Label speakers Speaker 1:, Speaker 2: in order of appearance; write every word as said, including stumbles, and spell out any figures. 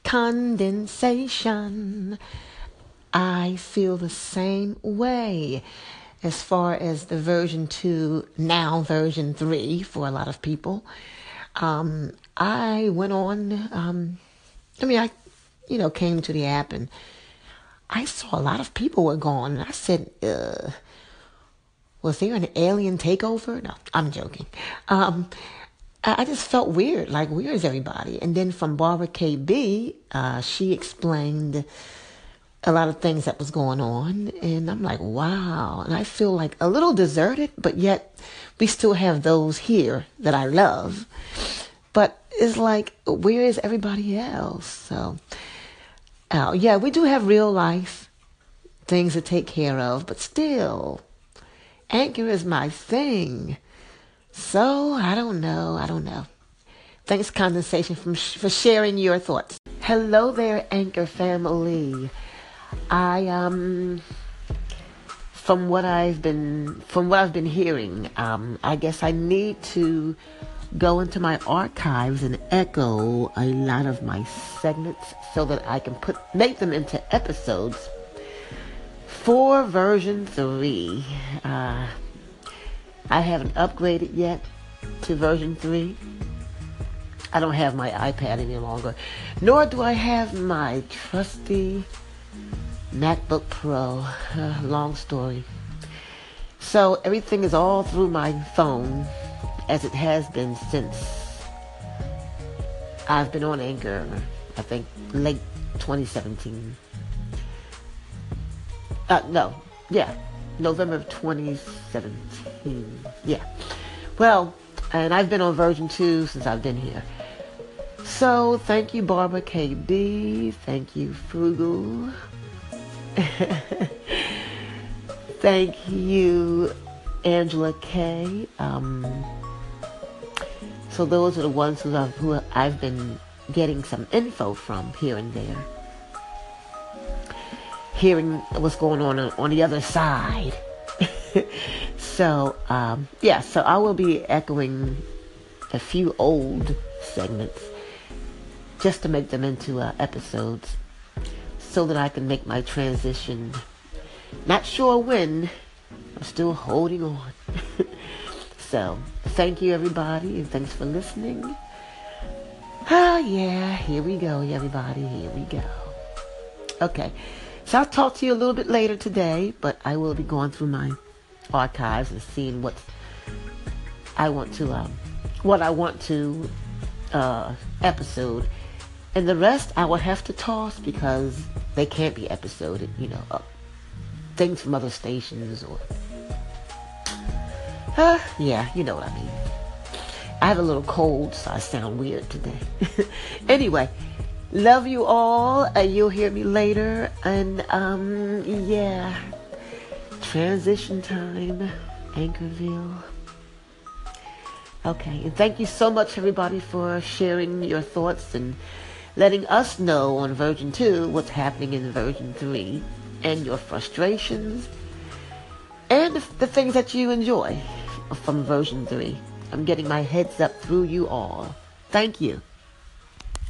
Speaker 1: condensation. I feel the same way as far as the version two, now version three for a lot of people. Um, I went on, um, I mean, I, you know, came to the app and I saw a lot of people were gone. And I said, uh, was there an alien takeover? No, I'm joking. Um, I just felt weird, like, where is everybody? And then from Barbara K B, uh, she explained a lot of things that was going on. And I'm like, wow. And I feel like a little deserted, but yet we still have those here that I love. But it's like, where is everybody else? So, uh, yeah, we do have real life things to take care of, but still, Anchor is my thing. So, I don't know. I don't know. Thanks, Condensation, from sh- for sharing your thoughts. Hello there, Anchor family. I, um, from what I've been, from what I've been hearing, um, I guess I need to go into my archives and echo a lot of my segments so that I can put, make them into episodes for version three. Uh, I haven't upgraded yet to version three. I don't have my iPad any longer, nor do I have my trusty MacBook Pro. Uh, long story. So everything is all through my phone, as it has been since I've been on Anchor, I think late twenty seventeen. Uh, no, yeah. November of twenty seventeen. Yeah. Well, and I've been on version two since I've been here. So, thank you, Barbara K B. Thank you, Frugal. Thank you, Angela K. Um, so those are the ones who I've, who I've been getting some info from here and there. Hearing what's going on on the other side. so, um, yeah, so I will be echoing a few old segments just to make them into uh, episodes so that I can make my transition. Not sure when. I'm still holding on. So, thank you, everybody, and thanks for listening. Oh, yeah, here we go, everybody. Here we go. Okay. So I'll talk to you a little bit later today, but I will be going through my archives and seeing what I want to, um, what I want to uh, episode, and the rest I will have to toss because they can't be episoded. You know, uh, things from other stations or, uh, yeah, you know what I mean. I have a little cold, so I sound weird today. Anyway. Love you all. Uh, you'll hear me later. And, um, yeah. Transition time. Anchorville. Okay. And thank you so much, everybody, for sharing your thoughts and letting us know on version two what's happening in version three and your frustrations and the, the things that you enjoy from version three. I'm getting my heads up through you all. Thank you.